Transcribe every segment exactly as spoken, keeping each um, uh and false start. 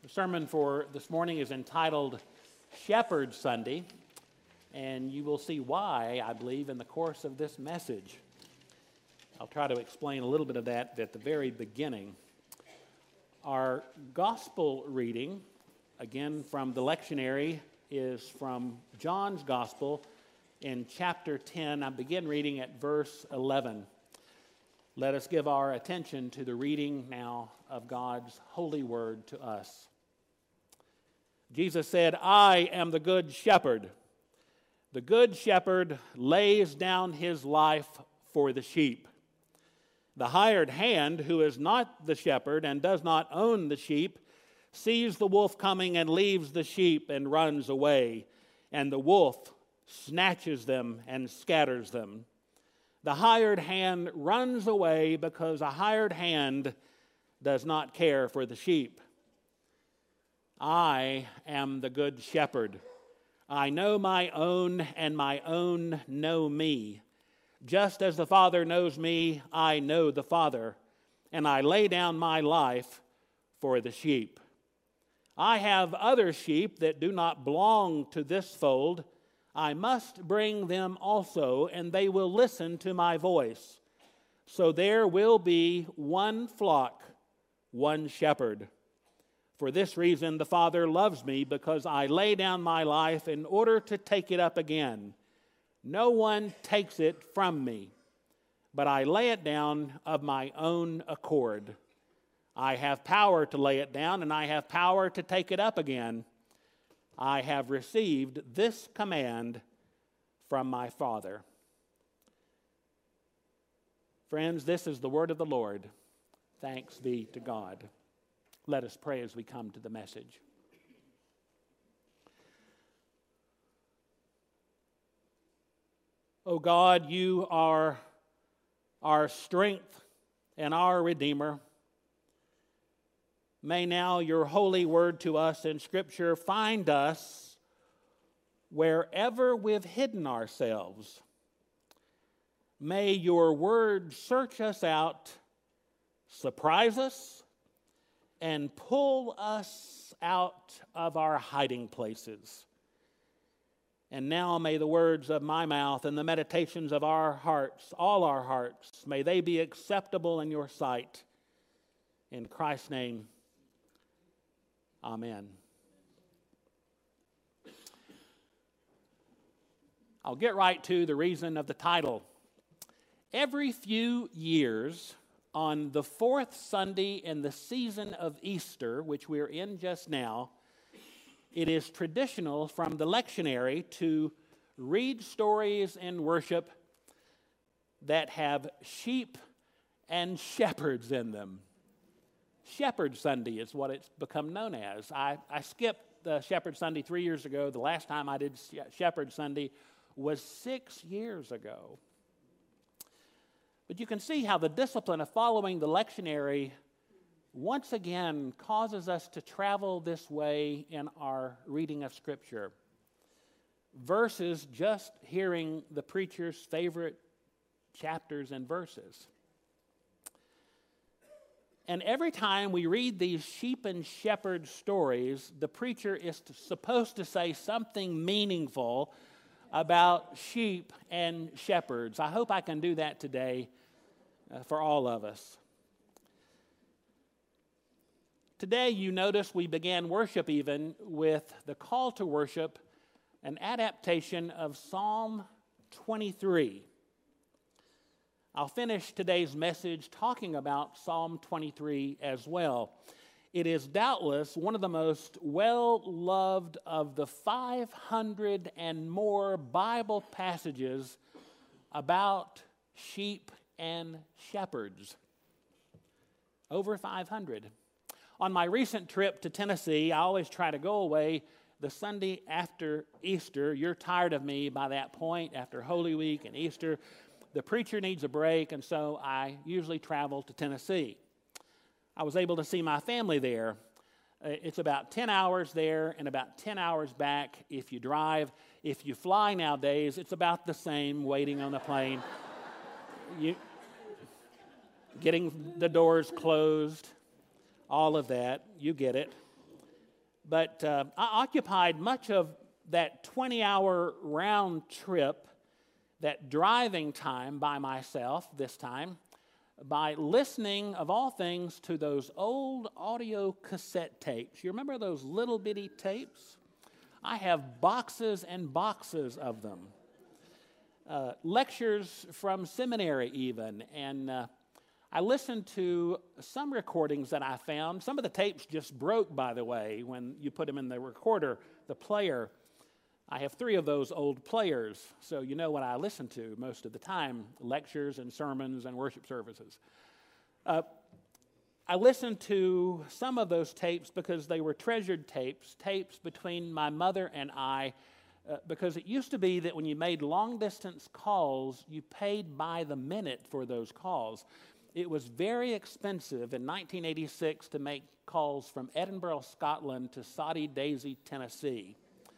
The sermon for this morning is entitled Shepherd Sunday, and you will see why, I believe, in the course of this message. I'll try to explain a little bit of that at the very beginning. Our gospel reading, again from the lectionary, is from John's Gospel in chapter ten. I begin reading at verse eleven. Let us give our attention to the reading now of God's holy word to us. Jesus said, "I am the good shepherd. The good shepherd lays down his life for the sheep. The hired hand, who is not the shepherd and does not own the sheep, sees the wolf coming and leaves the sheep and runs away, and the wolf snatches them and scatters them. The hired hand runs away because a hired hand does not care for the sheep. I am the good shepherd. I know my own, and my own know me. Just as the Father knows me, I know the Father, and I lay down my life for the sheep. I have other sheep that do not belong to this fold. I must bring them also, and they will listen to my voice. So there will be one flock, one shepherd. For this reason the Father loves me, because I lay down my life in order to take it up again. No one takes it from me, but I lay it down of my own accord. I have power to lay it down, and I have power to take it up again. I have received this command from my Father." Friends, this is the word of the Lord. Thanks be to God. Let us pray as we come to the message. O God, you are our strength and our Redeemer. May now your holy word to us in Scripture find us wherever we've hidden ourselves. May your word search us out, surprise us, and pull us out of our hiding places. And now may the words of my mouth and the meditations of our hearts, all our hearts, may they be acceptable in your sight. In Christ's name, amen. I'll get right to the reason of the title. Every few years, on the fourth Sunday in the season of Easter, which we're in just now, it is traditional from the lectionary to read stories in worship that have sheep and shepherds in them. Shepherd Sunday is what it's become known as. I, I skipped the Shepherd Sunday three years ago. The last time I did Shepherd Sunday was six years ago. But you can see how the discipline of following the lectionary once again causes us to travel this way in our reading of Scripture, versus just hearing the preacher's favorite chapters and verses. And every time we read these sheep and shepherd stories, the preacher is supposed to say something meaningful about sheep and shepherds. I hope I can do that today uh, for all of us. Today, you notice we began worship even with the call to worship, an adaptation of Psalm twenty-three. I'll finish today's message talking about Psalm twenty-three as well. It is doubtless one of the most well-loved of the five hundred and more Bible passages about sheep and shepherds. Over five hundred. On my recent trip to Tennessee, I always try to go away the Sunday after Easter. You're tired of me by that point, after Holy Week and Easter. The preacher needs a break, and so I usually travel to Tennessee. I was able to see my family there. It's about ten hours there and about ten hours back if you drive. If you fly nowadays, it's about the same waiting on the plane. you, getting the doors closed, all of that, you get it. But uh, I occupied much of that twenty-hour round trip, that driving time by myself this time, by listening, of all things, to those old audio cassette tapes. You remember those little bitty tapes? I have boxes and boxes of them. Uh, lectures from seminary even, and uh, I listened to some recordings that I found. Some of the tapes just broke, by the way, when you put them in the recorder, the player. I have three of those old players, so you know what I listen to most of the time, lectures and sermons and worship services. Uh, I listened to some of those tapes because they were treasured tapes, tapes between my mother and I, uh, because it used to be that when you made long-distance calls, you paid by the minute for those calls. It was very expensive in nineteen eighty-six to make calls from Edinburgh, Scotland to Soddy Daisy, Tennessee.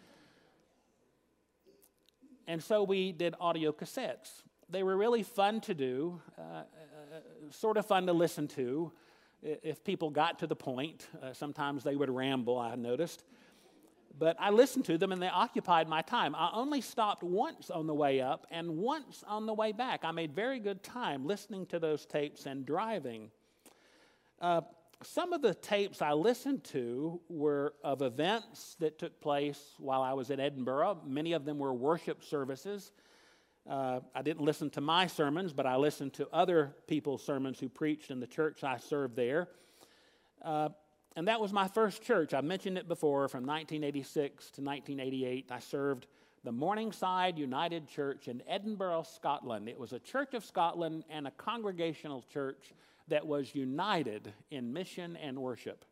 And so we did audio cassettes. They were really fun to do, uh, uh, sort of fun to listen to if people got to the point. Uh, sometimes they would ramble, I noticed. But I listened to them, and they occupied my time. I only stopped once on the way up and once on the way back. I made very good time listening to those tapes and driving. Uh, some of the tapes I listened to were of events that took place while I was in Edinburgh. Many of them were worship services. Uh, I didn't listen to my sermons, but I listened to other people's sermons who preached in the church I served there. Uh, And that was my first church. I mentioned it before. From nineteen eighty-six to nineteen eighty-eight, I served the Morningside United Church in Edinburgh, Scotland. It was a Church of Scotland and a congregational church that was united in mission and worship.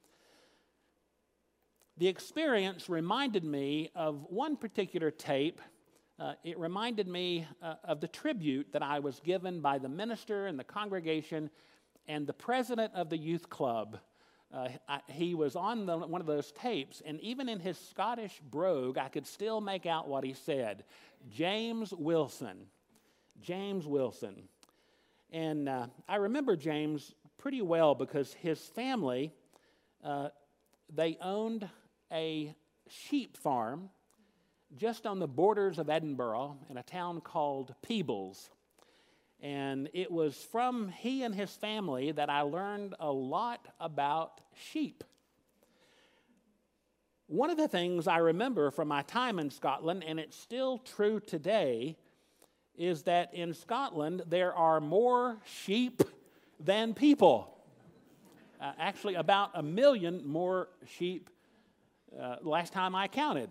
The experience reminded me of one particular tape. Uh, it reminded me uh, of the tribute that I was given by the minister and the congregation and the president of the youth club. Uh, I, he was on the, one of those tapes, and even in his Scottish brogue, I could still make out what he said. James Wilson. James Wilson. And uh, I remember James pretty well because his family, uh, they owned a sheep farm just on the borders of Edinburgh in a town called Peebles. And it was from he and his family that I learned a lot about sheep. One of the things I remember from my time in Scotland, and it's still true today, is that in Scotland there are more sheep than people. Uh, actually, about a million more sheep uh, last time I counted.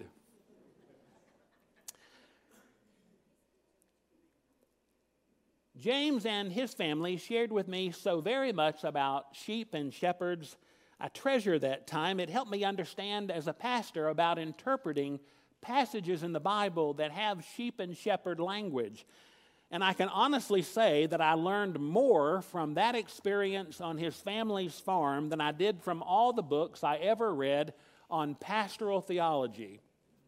James and his family shared with me so very much about sheep and shepherds. I treasure that time. It helped me understand as a pastor about interpreting passages in the Bible that have sheep and shepherd language. And I can honestly say that I learned more from that experience on his family's farm than I did from all the books I ever read on pastoral theology.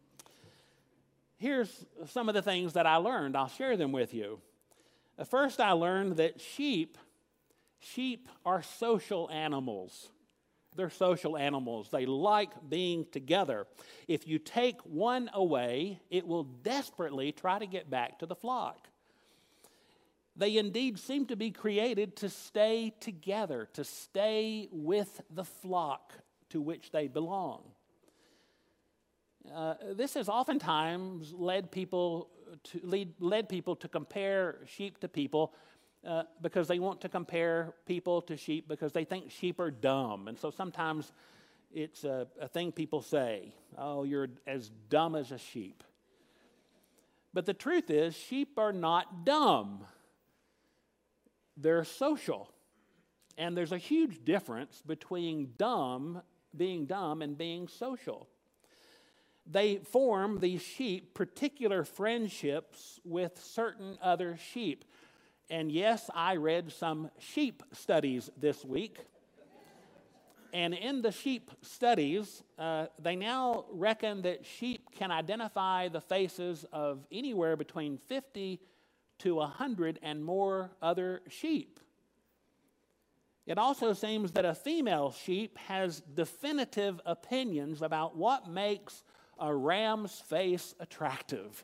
Here's some of the things that I learned. I'll share them with you. First, I learned that sheep, sheep are social animals. They're social animals. They like being together. If you take one away, it will desperately try to get back to the flock. They indeed seem to be created to stay together, to stay with the flock to which they belong. Uh, this has oftentimes led people to lead, led people to compare sheep to people uh, because they want to compare people to sheep because they think sheep are dumb. And so sometimes it's a, a thing people say, oh, you're as dumb as a sheep. But the truth is, sheep are not dumb. They're social. And there's a huge difference between dumb, being dumb and being social. They form, these sheep, particular friendships with certain other sheep. And yes, I read some sheep studies this week. And in the sheep studies, uh, they now reckon that sheep can identify the faces of anywhere between fifty to one hundred and more other sheep. It also seems that a female sheep has definitive opinions about what makes a ram's face attractive.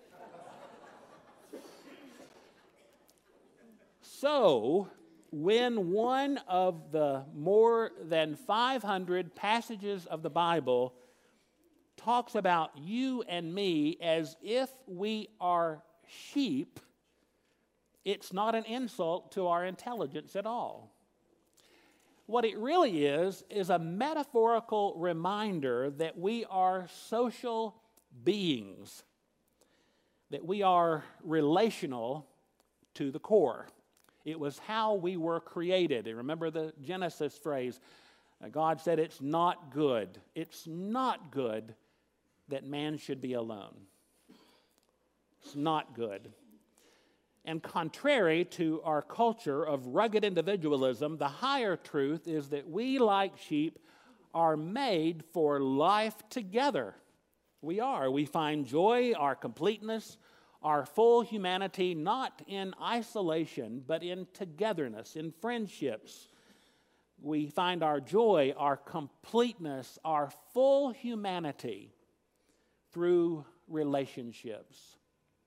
So, when one of the more than five hundred passages of the Bible talks about you and me as if we are sheep, it's not an insult to our intelligence at all. What it really is, is a metaphorical reminder that we are social beings, that we are relational to the core. It was how we were created. And remember the Genesis phrase, God said it's not good. It's not good that man should be alone. It's not good. And contrary to our culture of rugged individualism, the higher truth is that we, like sheep, are made for life together. We are. We find joy, our completeness, our full humanity, not in isolation, but in togetherness, in friendships. We find our joy, our completeness, our full humanity through relationships.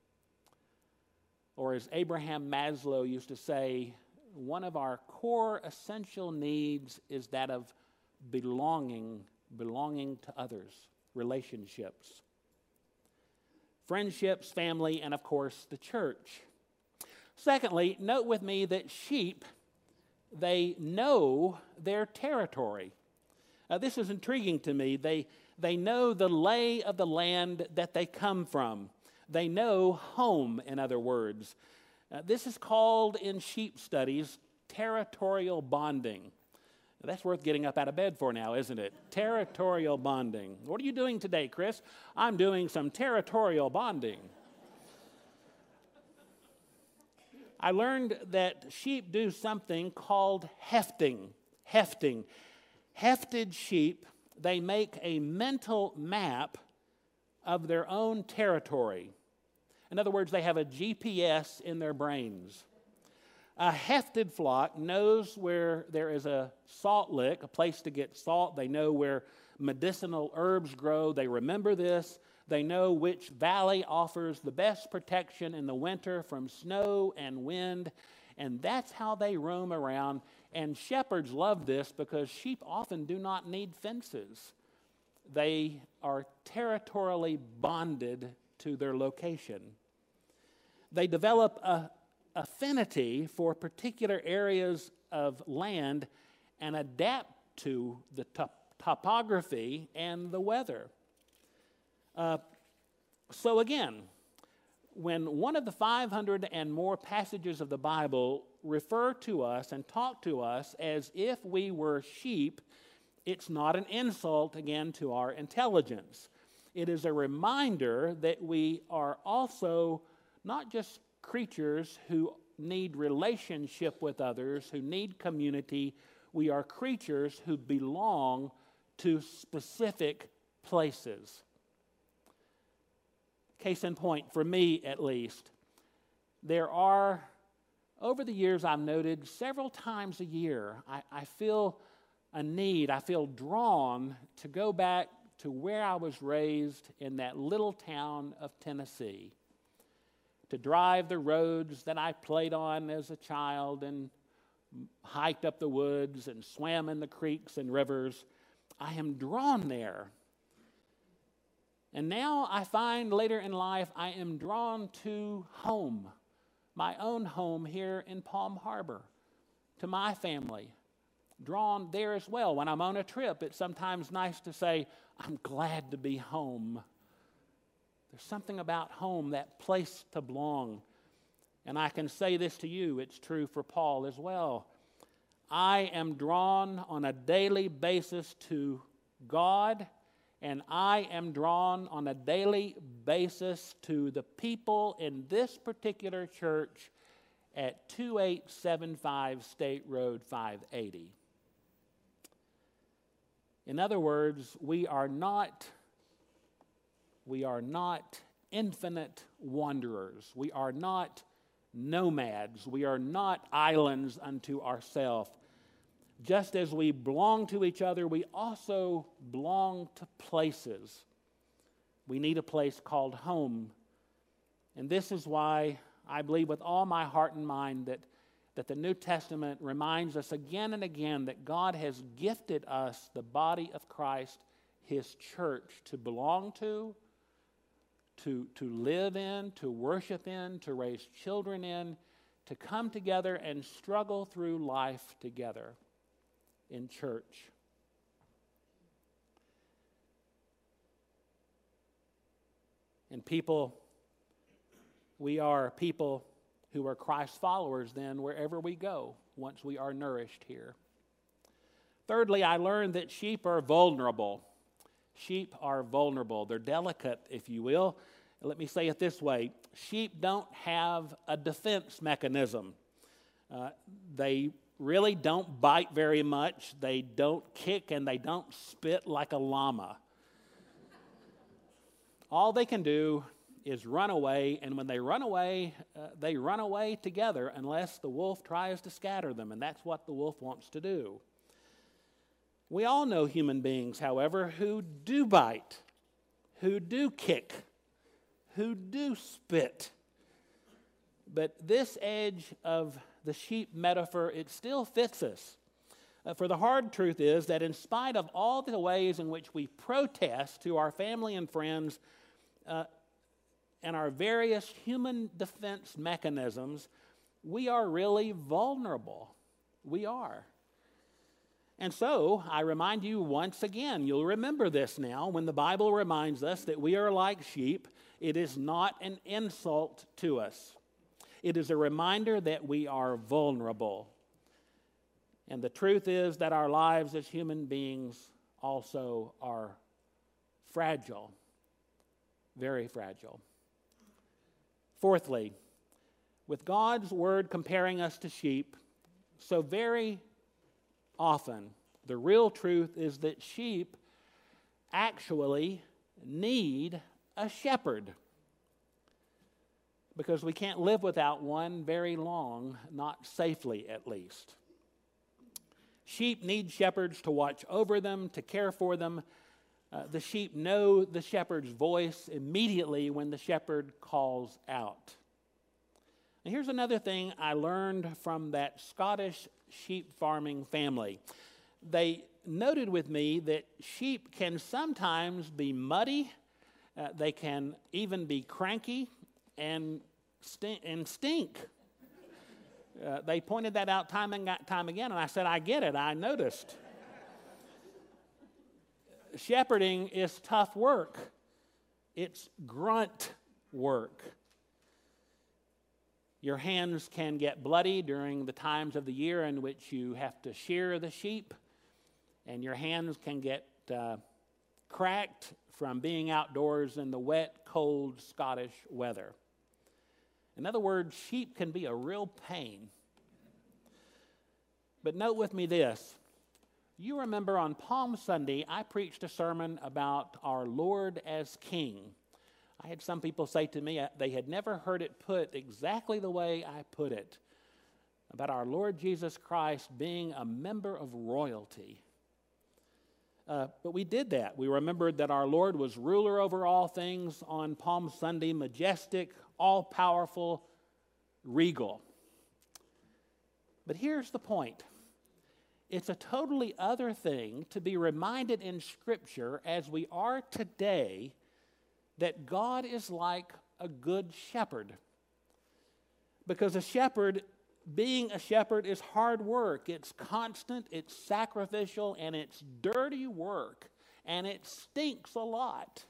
Or as Abraham Maslow used to say, one of our core essential needs is that of belonging, belonging to others, relationships. Friendships, family, and of course the church. Secondly, note with me that sheep, they know their territory. Uh, this is intriguing to me. They, they know the lay of the land that they come from. They know home, in other words. Uh, this is called in sheep studies territorial bonding. That's worth getting up out of bed for now, isn't it? Territorial bonding. What are you doing today, Chris? I'm doing some territorial bonding. I learned that sheep do something called hefting. Hefting. Hefted sheep, they make a mental map of their own territory. In other words, they have a G P S in their brains. A hefted flock knows where there is a salt lick, a place to get salt. They know where medicinal herbs grow. They remember this. They know which valley offers the best protection in the winter from snow and wind. And that's how they roam around. And shepherds love this because sheep often do not need fences. They are territorially bonded to their location. They develop a affinity for particular areas of land and adapt to the top- topography and the weather. Uh, so again, when one of the five hundred and more passages of the Bible refer to us and talk to us as if we were sheep, it's not an insult, again, to our intelligence. It is a reminder that we are also not just creatures who need relationship with others, who need community. We are creatures who belong to specific places. Case in point, for me at least, there are, over the years I've noted, several times a year, I, I feel a need, I feel drawn to go back to where I was raised in that little town of Tennessee, to drive the roads that I played on as a child and hiked up the woods and swam in the creeks and rivers. I am drawn there. And now I find later in life I am drawn to home, my own home here in Palm Harbor, to my family. Drawn there as well. When I'm on a trip, it's sometimes nice to say, I'm glad to be home. There's something about home, that place to belong. And I can say this to you, it's true for Paul as well. I am drawn on a daily basis to God, and I am drawn on a daily basis to the people in this particular church at two eight seven five State Road five eighty. In other words, we are not We are not infinite wanderers. We are not nomads. We are not islands unto ourselves. just as we belong to each other, we also belong to places. We need a place called home. And this is why I believe with all my heart and mind that, that the New Testament reminds us again and again that God has gifted us, the body of Christ, His church, to belong to, to, to live in, to worship in, to raise children in, to come together and struggle through life together in church. And people, we are people who are Christ followers then wherever we go once we are nourished here. Thirdly, I learned that sheep are vulnerable. Sheep are vulnerable. They're delicate, if you will. Let me say it this way. Sheep don't have a defense mechanism. Uh, they really don't bite very much. They don't kick and they don't spit like a llama. All they can do is run away, and when they run away, uh, they run away together unless the wolf tries to scatter them, and that's what the wolf wants to do. We all know human beings, however, who do bite, who do kick, who do spit. But this edge of the sheep metaphor, it still fits us. Uh, for the hard truth is that in spite of all the ways in which we protest to our family and friends uh, and our various human defense mechanisms, we are really vulnerable. We are. And so, I remind you once again, you'll remember this now, when the Bible reminds us that we are like sheep, it is not an insult to us. It is a reminder that we are vulnerable. And the truth is that our lives as human beings also are fragile, very fragile. Fourthly, with God's word comparing us to sheep, so very often the real truth is that sheep actually need a shepherd, because we can't live without one very long, not safely at least. Sheep need shepherds to watch over them, to care for them. Uh, the sheep know the shepherd's voice immediately when the shepherd calls out. And here's another thing I learned from that Scottish sheep farming family. They noted with me that sheep can sometimes be muddy, uh, they can even be cranky and, stink, and stink. Uh, they pointed that out time and time again, and I said, I get it, I noticed. Shepherding is tough work. It's grunt work. Your hands can get bloody during the times of the year in which you have to shear the sheep, and your hands can get uh, cracked from being outdoors in the wet, cold Scottish weather. In other words, sheep can be a real pain. But note with me this. You remember on Palm Sunday, I preached a sermon about our Lord as King. I had some people say to me they had never heard it put exactly the way I put it, about our Lord Jesus Christ being a member of royalty. Uh, but we did that. We remembered that our Lord was ruler over all things on Palm Sunday, majestic, all-powerful, regal. But here's the point. It's a totally other thing to be reminded in Scripture, as we are today, that God is like a good shepherd. Because a shepherd, being a shepherd, is hard work. It's constant, it's sacrificial, and it's dirty work. And it stinks a lot.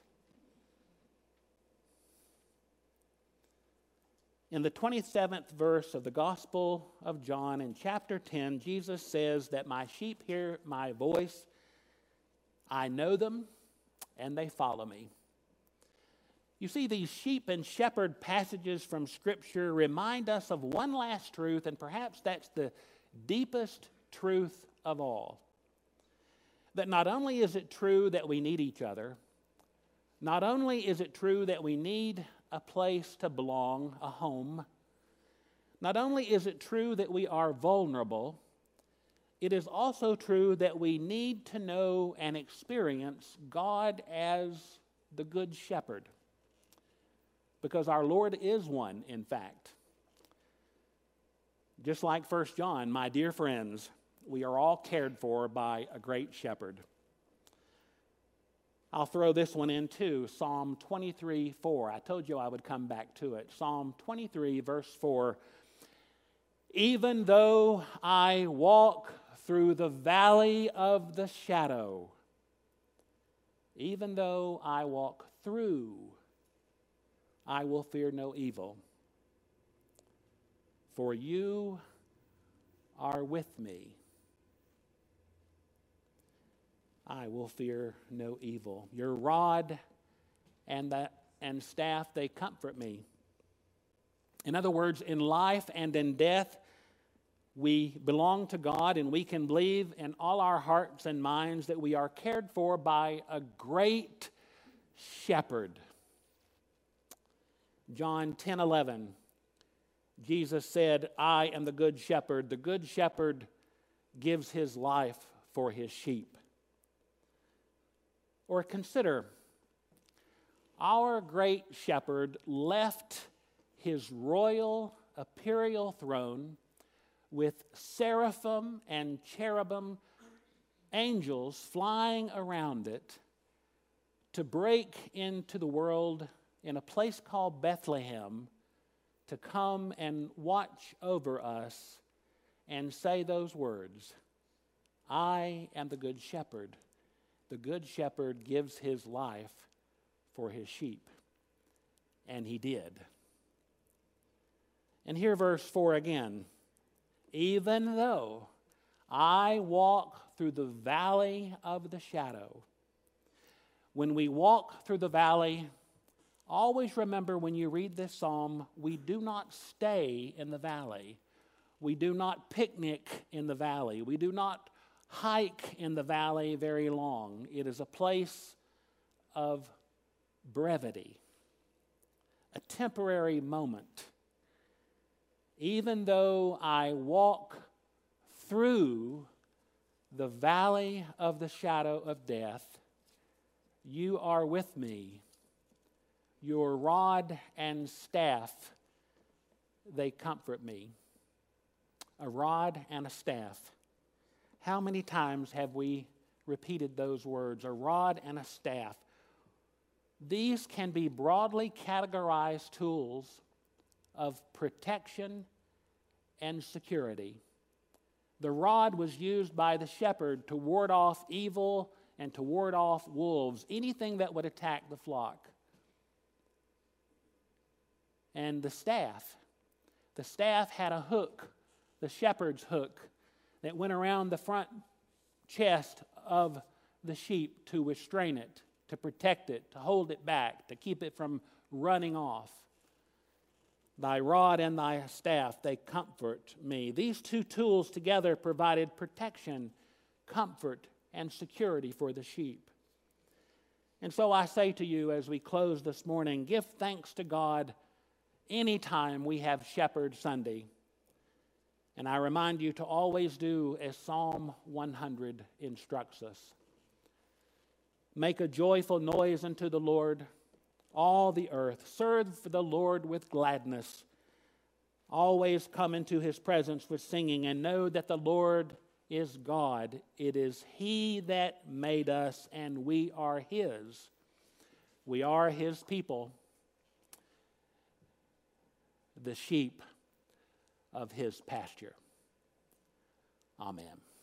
In the twenty-seventh verse of the Gospel of John, in chapter ten, Jesus says that my sheep hear my voice, I know them, and they follow me. You see, these sheep and shepherd passages from Scripture remind us of one last truth, and perhaps that's the deepest truth of all. That not only is it true that we need each other, not only is it true that we need a place to belong, a home, not only is it true that we are vulnerable, it is also true that we need to know and experience God as the Good Shepherd, because our Lord is one, in fact. Just like First John, my dear friends, we are all cared for by a great shepherd. I'll throw this one in too, Psalm twenty-three, four. I told you I would come back to it. Psalm twenty-three, verse four. Even though I walk through the valley of the shadow, even though I walk through, I will fear no evil. For you are with me. I will fear no evil. Your rod and, the, and staff, they comfort me. In other words, in life and in death, we belong to God, and we can believe in all our hearts and minds that we are cared for by a great shepherd. John ten eleven, Jesus said, I am the good shepherd. The good shepherd gives his life for his sheep. Or consider, our great shepherd left his royal imperial throne with seraphim and cherubim, angels flying around it, to break into the world in a place called Bethlehem, to come and watch over us and say those words, I am the good shepherd. The good shepherd gives his life for his sheep. And he did. And here verse four again. Even though I walk through the valley of the shadow. When we walk through the valley, always remember when you read this psalm, we do not stay in the valley. We do not picnic in the valley. We do not hike in the valley very long. It is a place of brevity, a temporary moment. Even though I walk through the valley of the shadow of death, you are with me. Your rod and staff, they comfort me. A rod and a staff. How many times have we repeated those words? A rod and a staff. These can be broadly categorized tools of protection and security. The rod was used by the shepherd to ward off evil and to ward off wolves, anything that would attack the flock. And the staff, the staff had a hook, the shepherd's hook, that went around the front chest of the sheep to restrain it, to protect it, to hold it back, to keep it from running off. Thy rod and thy staff, they comfort me. These two tools together provided protection, comfort, and security for the sheep. And so I say to you as we close this morning, give thanks to God anytime we have Shepherd Sunday. And I remind you to always do as Psalm one hundred instructs us. Make a joyful noise unto the Lord, all the earth. Serve the Lord with gladness. Always come into his presence with singing, and know that the Lord is God. It is he that made us, and we are his. We are his people, the sheep of his pasture. Amen.